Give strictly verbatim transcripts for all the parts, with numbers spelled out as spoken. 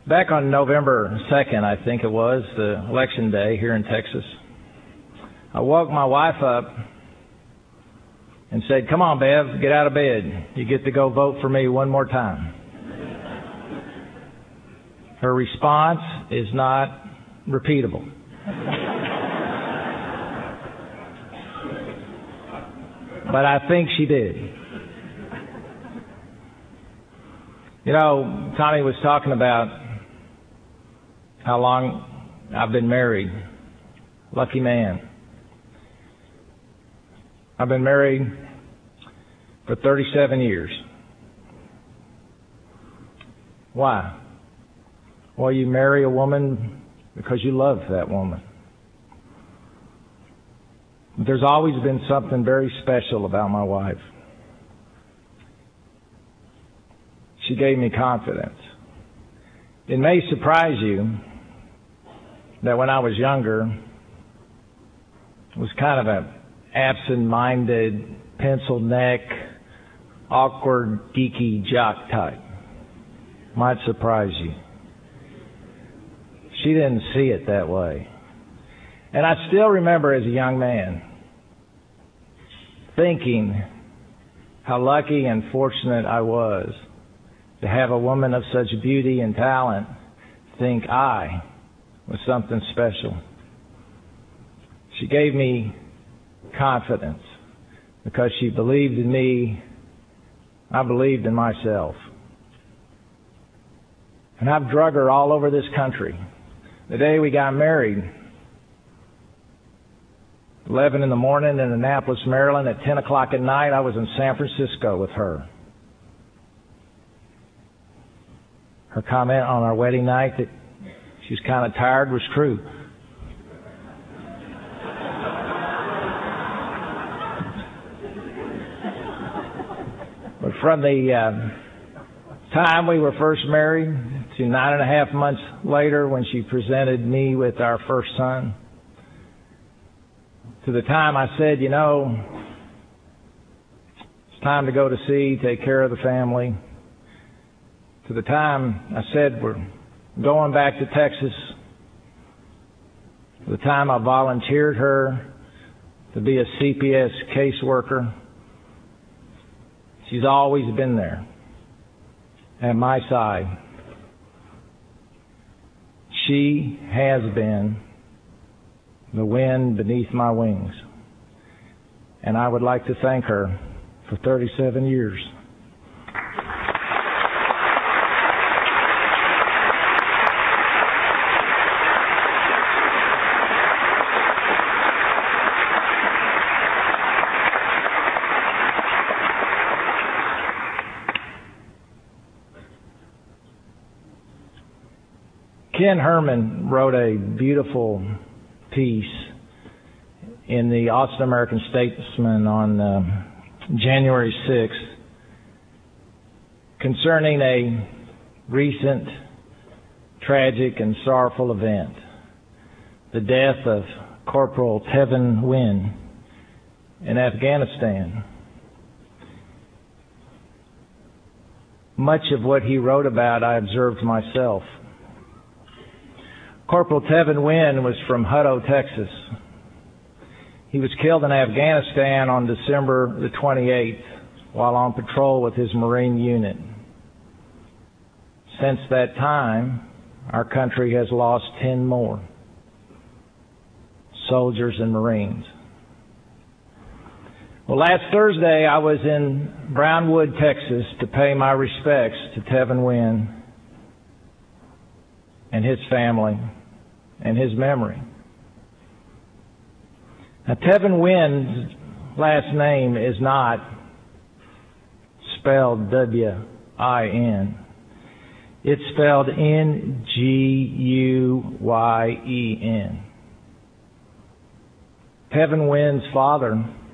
Back on November second, I think it was, the election day here in Texas, I woke my wife up and said, "Come on, Bev, get out of bed. You get to go vote for me one more time." Her response is not repeatable. But I think she did. You know, Tommy was talking about how long I've been married. Lucky man. I've been married for thirty-seven years. Why? Well, you marry a woman because you love that woman. There's always been something very special about my wife. She gave me confidence. It may surprise you that when I was younger, I was kind of an absent-minded, pencil neck, awkward, geeky jock type. Might surprise you. She didn't see it that way. And I still remember as a young man thinking how lucky and fortunate I was to have a woman of such beauty and talent think I was something special. She gave me confidence because she believed in me. I believed in myself. And I've drug her all over this country. The day we got married, eleven in the morning in Annapolis, Maryland, at ten o'clock at night, I was in San Francisco with her. Her comment on our wedding night that she was kind of tired was true. But from the uh, time we were first married to nine and a half months later when she presented me with our first son, to the time I said, you know, it's time to go to sea, take care of the family, to the time I said we're going back to Texas, to the time I volunteered her to be a C P S caseworker, she's always been there at my side. She has been the wind beneath my wings. And I would like to thank her for thirty-seven years. Ken Herman wrote a beautiful piece in the Austin American Statesman on uh, January sixth concerning a recent tragic and sorrowful event, the death of Corporal Tevin Wynn in Afghanistan. Much of what he wrote about I observed myself. Corporal Tevin Wynn was from Hutto, Texas. He was killed in Afghanistan on December the twenty-eighth while on patrol with his Marine unit. Since that time, our country has lost ten more soldiers and Marines. Well, last Thursday I was in Brownwood, Texas to pay my respects to Tevin Wynn and his family and his memory. Now, Tevin Wynn's last name is not spelled W I N. It's spelled N G U Y E N. Tevin Wynn's father,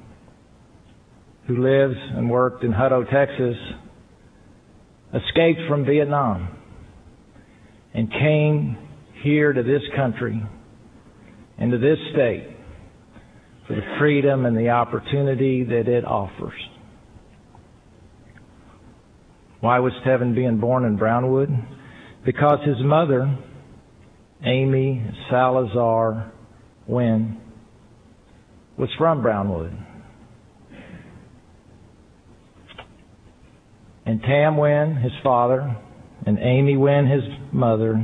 who lives and worked in Hutto, Texas, escaped from Vietnam and came here to this country and to this state for the freedom and the opportunity that it offers. Why was Tevin being born in Brownwood? because his mother, Amy Salazar Wynn, was from Brownwood. And Tam Wynn, his father, and Amy Wynn, his mother,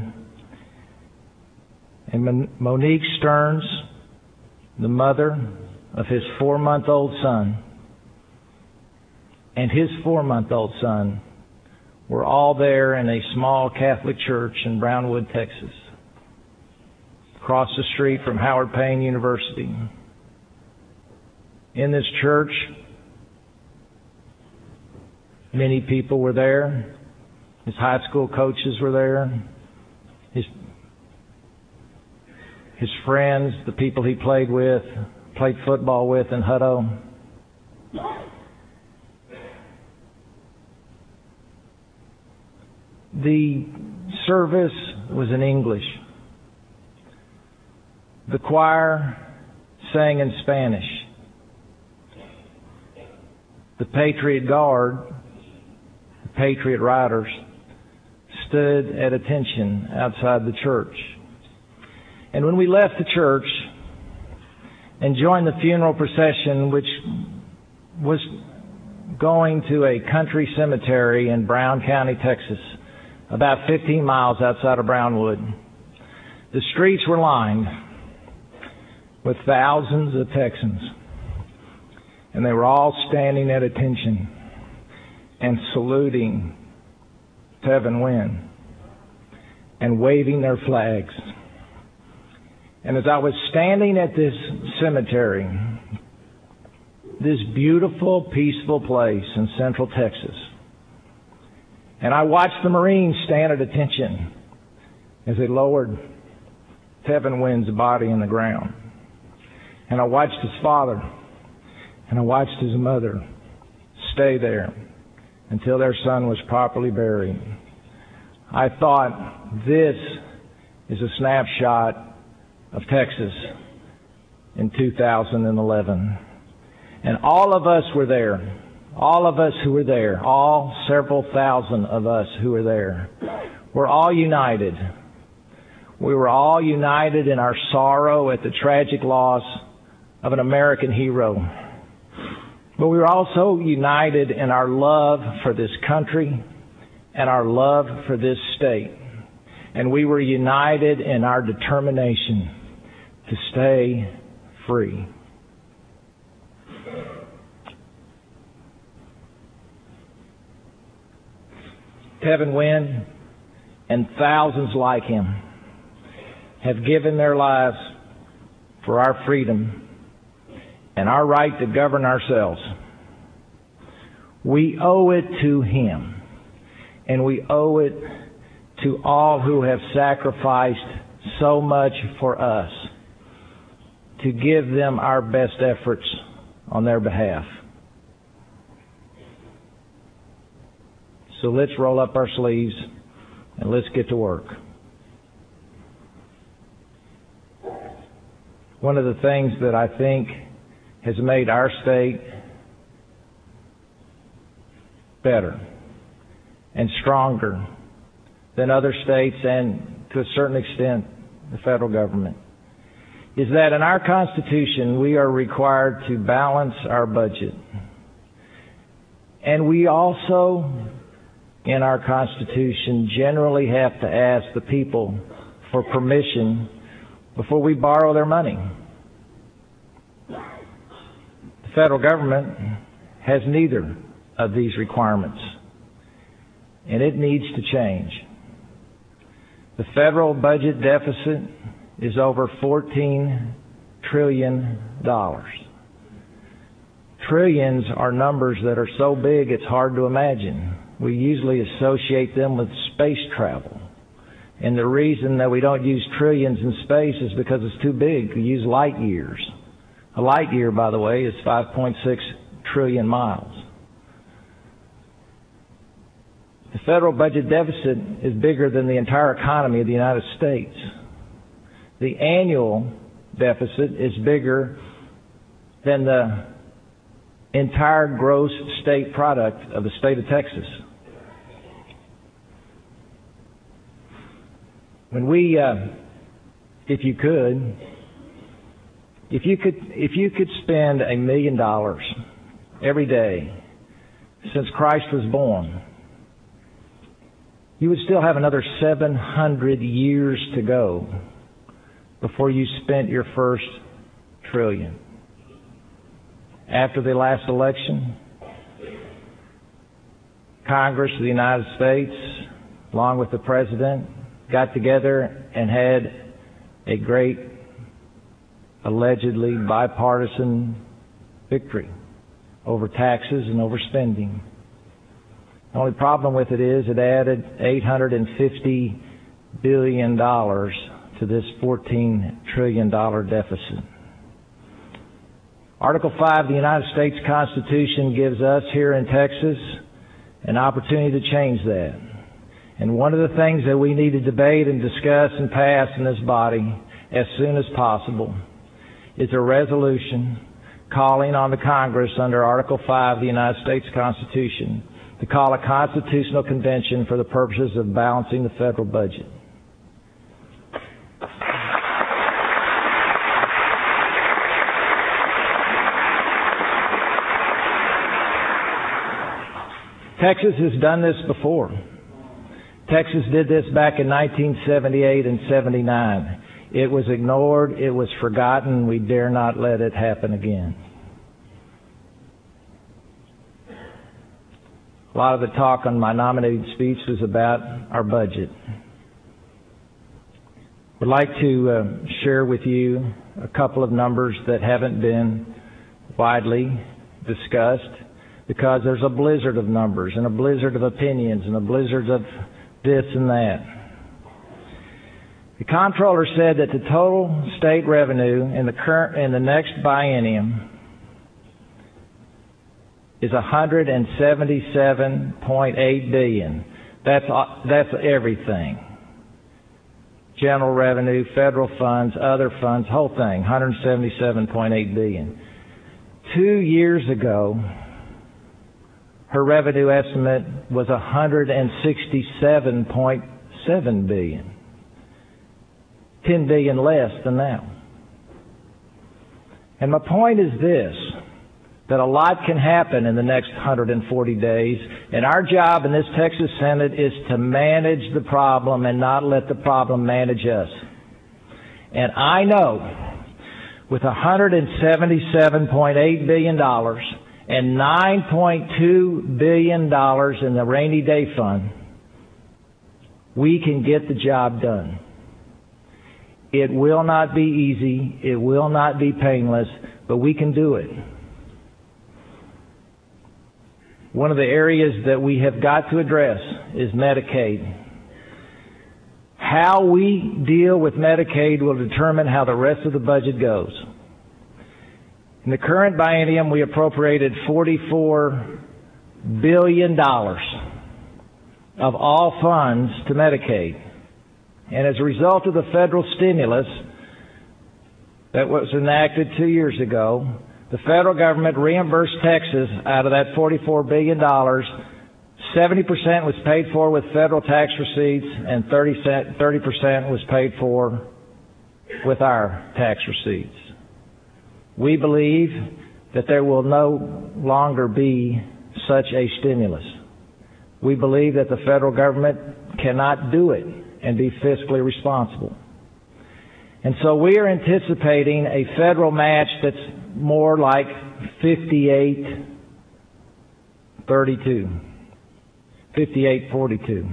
and Mon- Monique Stearns, the mother of his four-month-old son, and his four-month-old son were all there in a small Catholic church in Brownwood, Texas, across the street from Howard Payne University. In this church, many people were there. His high school coaches were there. His his friends, the people he played with, played football with in Hutto. The service was in English. The choir sang in Spanish. The Patriot Guard, the Patriot Riders, stood at attention outside the church. And when we left the church and joined the funeral procession, which was going to a country cemetery in Brown County, Texas, about fifteen miles outside of Brownwood, the streets were lined with thousands of Texans, and they were all standing at attention and saluting Tevin Wynn and waving their flags. And as I was standing at this cemetery, this beautiful, peaceful place in Central Texas, and I watched the Marines stand at attention as they lowered Tevin Wynn's body in the ground. And I watched his father and I watched his mother stay there until their son was properly buried. I thought, this is a snapshot of Texas in two thousand eleven. And all of us were there. All of us who were there, all several thousand of us who were there, were all united. We were all united in our sorrow at the tragic loss of an American hero. But we were also united in our love for this country and our love for this state. And we were united in our determination to stay free. Tevin Wynn and thousands like him have given their lives for our freedom and our right to govern ourselves. We owe it to him, and we owe it to all who have sacrificed so much for us to give them our best efforts on their behalf. So let's roll up our sleeves and let's get to work. One of the things that I think has made our state better and stronger than other states, and to a certain extent the federal government, is that in our Constitution we are required to balance our budget. And we also, in our Constitution, generally have to ask the people for permission before we borrow their money. The federal government has neither of these requirements, and it needs to change. The federal budget deficit is over fourteen trillion dollars. Trillions are numbers that are so big it's hard to imagine. We usually associate them with space travel. And the reason that we don't use trillions in space is because it's too big. We use light years. A light year, by the way, is five point six trillion miles. The federal budget deficit is bigger than the entire economy of the United States. The annual deficit is bigger than the entire gross state product of the state of Texas. When we, uh, if you could, if you could, if you could spend a million dollars every day since Christ was born, you would still have another seven hundred years to go before you spent your first trillion. After the last election, Congress of the United States, along with the President, got together and had a great, allegedly bipartisan victory over taxes and over spending. The only problem with it is it added eight hundred fifty billion dollars to this fourteen trillion dollars deficit. Article five of the United States Constitution gives us here in Texas an opportunity to change that. And one of the things that we need to debate and discuss and pass in this body as soon as possible is a resolution calling on the Congress under Article five of the United States Constitution to call a constitutional convention for the purposes of balancing the federal budget. Texas has done this before. Texas did this back in nineteen seventy-eight and seventy-nine. It was ignored. It was forgotten. We dare not let it happen again. A lot of the talk on my nominated speech was about our budget. I'd like to uh, share with you a couple of numbers that haven't been widely discussed, because there's a blizzard of numbers and a blizzard of opinions and a blizzard of this and that. The comptroller said that the total state revenue in the current in the next biennium is one hundred seventy-seven point eight billion dollars. That's that's everything. General revenue, federal funds, other funds, whole thing, one hundred seventy-seven point eight billion dollars. Two years ago, her revenue estimate was one hundred sixty-seven point seven billion dollars. ten billion dollars less than now. And my point is this, that a lot can happen in the next one hundred forty days, and our job in this Texas Senate is to manage the problem and not let the problem manage us. And I know with one hundred seventy-seven point eight billion dollars and nine point two billion dollars in the rainy day fund, we can get the job done. It will not be easy. It will not be painless, but we can do it. One of the areas that we have got to address is Medicaid. How we deal with Medicaid will determine how the rest of the budget goes. In the current biennium, we appropriated forty-four billion dollars of all funds to Medicaid. And as a result of the federal stimulus that was enacted two years ago, the federal government reimbursed Texas out of that forty-four billion dollars. seventy percent was paid for with federal tax receipts, and thirty percent was paid for with our tax receipts. We believe that there will no longer be such a stimulus. We believe that the federal government cannot do it and be fiscally responsible. And so we are anticipating a federal match that's more like fifty-eight thirty-two, fifty-eight forty-two.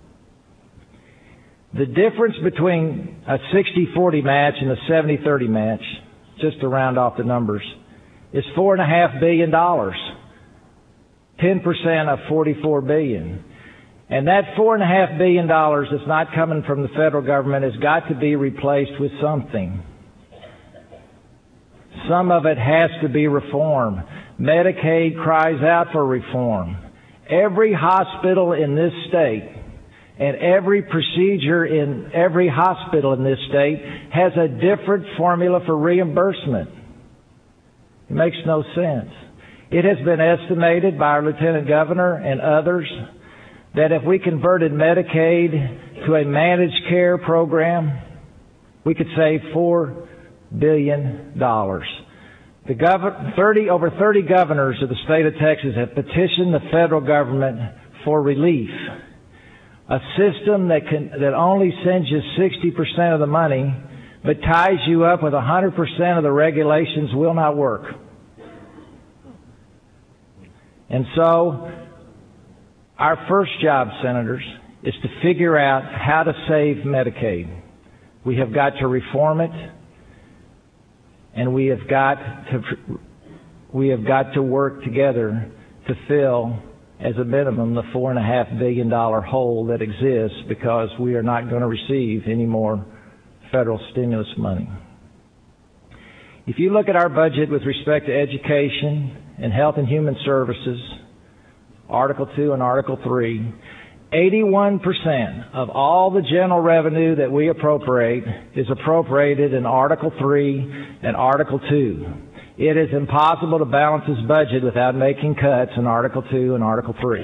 The difference between a sixty forty match and a seventy thirty match, just to round off the numbers, is four and a half billion dollars. ten percent of forty-four billion. And that four and a half billion dollars that's not coming from the federal government has got to be replaced with something. Some of it has to be reform. Medicaid cries out for reform. Every hospital in this state and every procedure in every hospital in this state has a different formula for reimbursement. It makes no sense. It has been estimated by our Lieutenant Governor and others that if we converted Medicaid to a managed care program, we could save four billion dollars. The gov- thirty, over thirty governors of the state of Texas have petitioned the federal government for relief. A system that can, that only sends you sixty percent of the money, but ties you up with one hundred percent of the regulations will not work. And so, our first job, Senators, is to figure out how to save Medicaid. We have got to reform it, and we have got to we have got to work together to fill, as a minimum, the four and a half billion dollar hole that exists because we are not going to receive any more federal stimulus money. If you look at our budget with respect to education and health and human services, Article two and Article three, eighty-one percent of all the general revenue that we appropriate is appropriated in Article three and Article two. It is impossible to balance this budget without making cuts in Article two and Article three.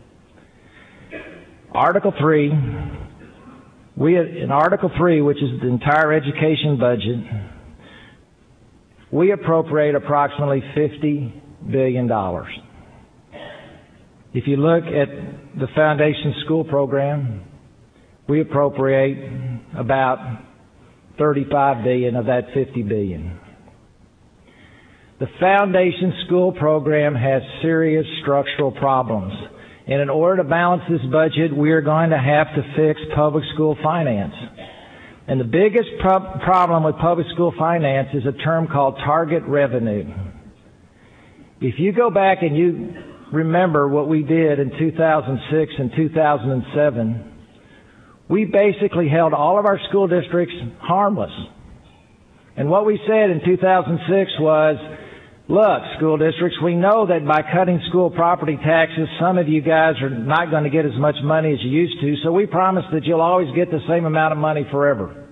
Article three, we in Article three, which is the entire education budget, we appropriate approximately fifty billion dollars. If you look at the Foundation School Program, we appropriate about thirty-five billion dollars of that fifty billion dollars. The Foundation School Program has serious structural problems. And in order to balance this budget, we are going to have to fix public school finance. And the biggest pro- problem with public school finance is a term called target revenue. If you go back and you remember what we did in two thousand six and two thousand seven, we basically held all of our school districts harmless. And what we said in two thousand six was, look, school districts, we know that by cutting school property taxes, some of you guys are not going to get as much money as you used to, so we promise that you'll always get the same amount of money forever.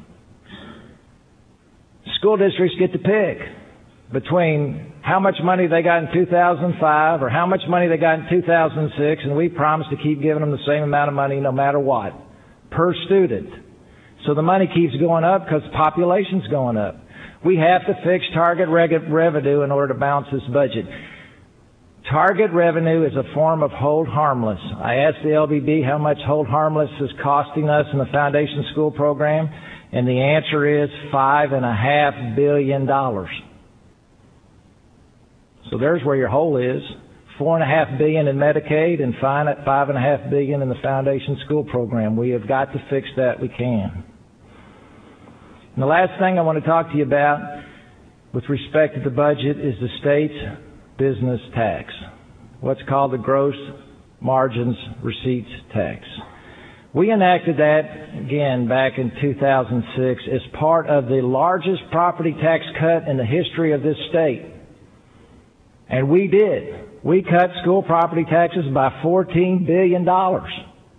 School districts get to pick between how much money they got in two thousand five or how much money they got in two thousand six, and we promise to keep giving them the same amount of money no matter what, per student. So the money keeps going up because the population's going up. We have to fix target reg- revenue in order to balance this budget. Target revenue is a form of hold harmless. I asked the L B B how much hold harmless is costing us in the Foundation School Program, and the answer is five and a half billion dollars. So there's where your hole is. Four and a half billion in Medicaid and five and a half billion in the Foundation School Program. We have got to fix that. We can. And the last thing I want to talk to you about with respect to the budget is the state's business tax, what's called the gross margins receipts tax. We enacted that, again, back in two thousand six as part of the largest property tax cut in the history of this state. And we did. We cut school property taxes by fourteen billion dollars.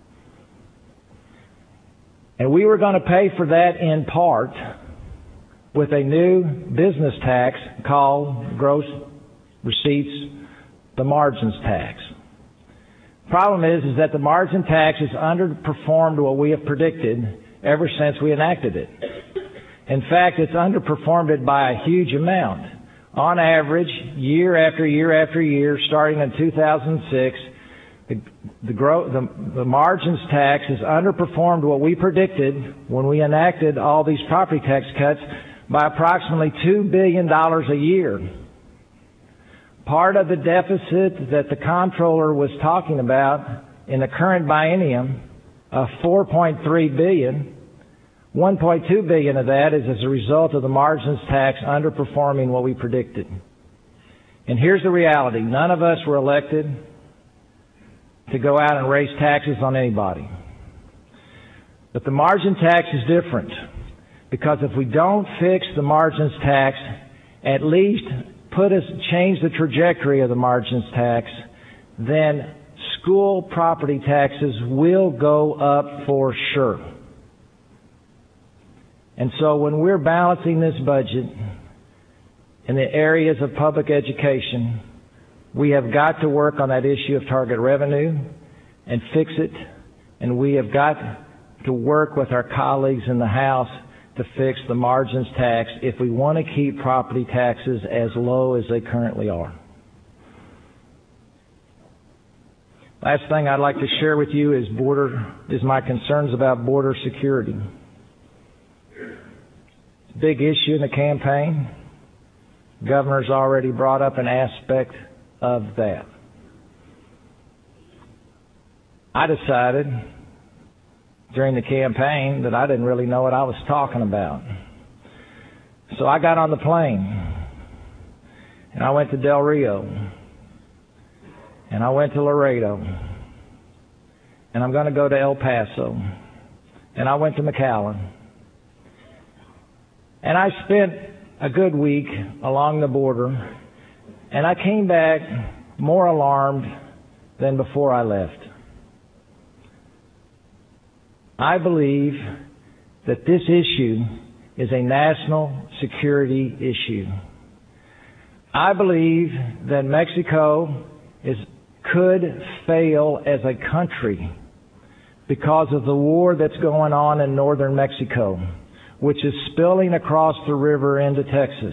And we were going to pay for that in part with a new business tax called gross receipts, the margins tax. Problem is, is that the margin tax has underperformed what we have predicted ever since we enacted it. In fact, it's underperformed it by a huge amount. On average, year after year after year, starting in two thousand six, the, the, gro- the, the margins tax has underperformed what we predicted when we enacted all these property tax cuts by approximately two billion dollars a year. Part of the deficit that the comptroller was talking about in the current biennium of four point three billion dollars, one point two billion dollars of that is as a result of the margins tax underperforming what we predicted. And here's the reality. None of us were elected to go out and raise taxes on anybody. But the margin tax is different, because if we don't fix the margins tax, at least put us, change the trajectory of the margins tax, then school property taxes will go up for sure. And so when we're balancing this budget in the areas of public education, we have got to work on that issue of target revenue, and fix it, and we have got to work with our colleagues in the House to fix the margins tax if we want to keep property taxes as low as they currently are. Last thing I'd like to share with you is border is my concerns about border security. It's a big issue in the campaign. The governor's already brought up an aspect of that. I decided during the campaign that I didn't really know what I was talking about. So I got on the plane and I went to Del Rio and I went to Laredo and I'm going to go to El Paso and I went to McAllen and I spent a good week along the border and I came back more alarmed than before I left. I believe that this issue is a national security issue. I believe that Mexico is, could fail as a country because of the war that's going on in northern Mexico, which is spilling across the river into Texas.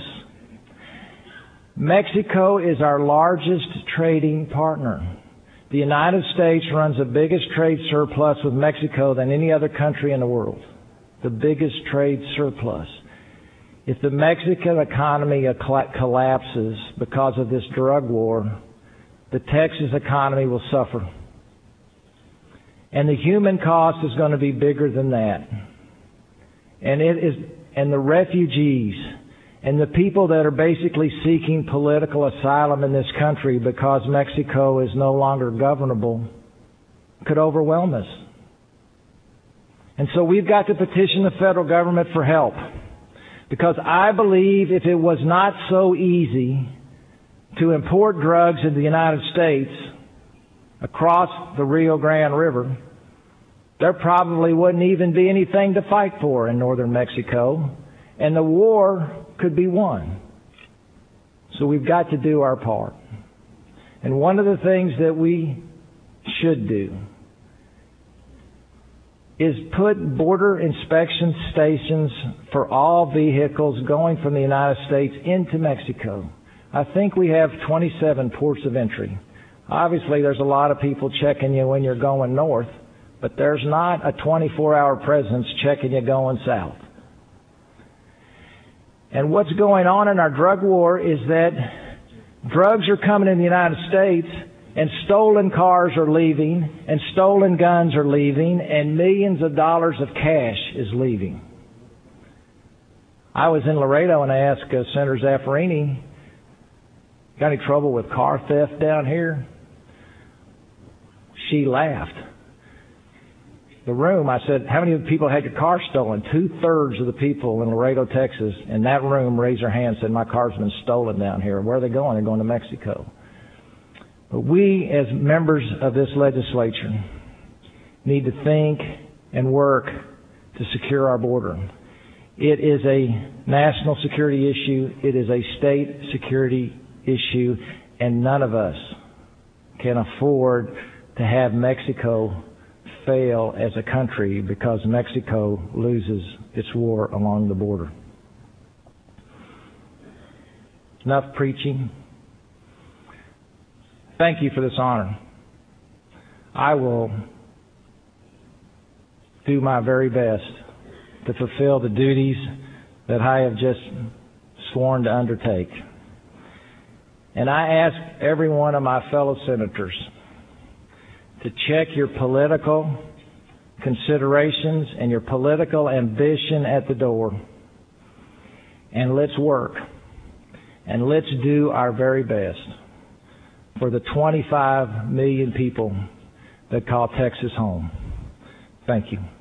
Mexico is our largest trading partner. The United States runs the biggest trade surplus with Mexico than any other country in the world. The biggest trade surplus. If the Mexican economy collapses because of this drug war, the Texas economy will suffer. And the human cost is going to be bigger than that. And it is, and the refugees and the people that are basically seeking political asylum in this country because Mexico is no longer governable could overwhelm us. And so we've got to petition the federal government for help. Because I believe if it was not so easy to import drugs into the United States across the Rio Grande River, there probably wouldn't even be anything to fight for in northern Mexico, and the war could be won. So we've got to do our part. And one of the things that we should do is put border inspection stations for all vehicles going from the United States into Mexico. I think we have twenty-seven ports of entry. Obviously, there's a lot of people checking you when you're going north, but there's not a twenty-four hour presence checking you going south. And what's going on in our drug war is that drugs are coming in the United States and stolen cars are leaving and stolen guns are leaving and millions of dollars of cash is leaving. I was in Laredo and I asked uh, Senator Zaffirini, got any trouble with car theft down here? She laughed. The room, I said, how many people had your car stolen? Two-thirds of the people in Laredo, Texas, in that room raised their hand and said, my car's been stolen down here. Where are they going? They're going to Mexico. But we, as members of this legislature, need to think and work to secure our border. It is a national security issue. It is a state security issue. And none of us can afford to have Mexico fail as a country because Mexico loses its war along the border. Enough preaching. Thank you for this honor. I will do my very best to fulfill the duties that I have just sworn to undertake. And I ask every one of my fellow senators to check your political considerations and your political ambition at the door. And let's work. And let's do our very best for the twenty-five million people that call Texas home. Thank you.